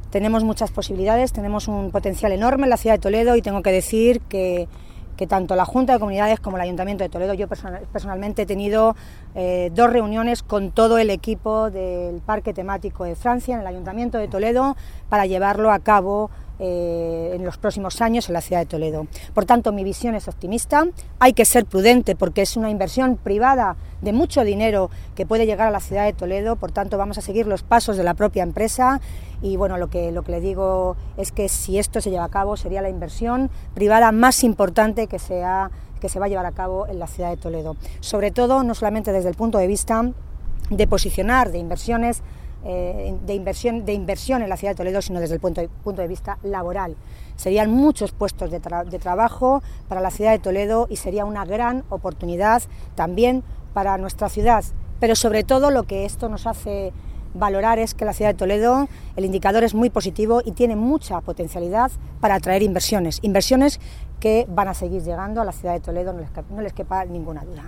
Tenemos muchas posibilidades, tenemos un potencial enorme en la ciudad de Toledo y tengo que decir que tanto la Junta de Comunidades como el Ayuntamiento de Toledo, yo personalmente he tenido 2 reuniones con todo el equipo del Parque Temático de Francia en el Ayuntamiento de Toledo para llevarlo a cabo en los próximos años en la ciudad de Toledo. Por tanto, mi visión es optimista, hay que ser prudente porque es una inversión privada de mucho dinero que puede llegar a la ciudad de Toledo, por tanto vamos a seguir los pasos de la propia empresa y bueno, lo que le digo es que si esto se lleva a cabo sería la inversión privada más importante que se va a llevar a cabo en la ciudad de Toledo, sobre todo no solamente desde el punto de vista de posicionar de inversiones de inversión en la ciudad de Toledo, sino desde el punto de vista laboral. Serían muchos puestos de trabajo para la ciudad de Toledo y sería una gran oportunidad también para nuestra ciudad, pero sobre todo lo que esto nos hace valorar es que la ciudad de Toledo, el indicador es muy positivo y tiene mucha potencialidad para atraer inversiones que van a seguir llegando a la ciudad de Toledo, no les quepa ninguna duda.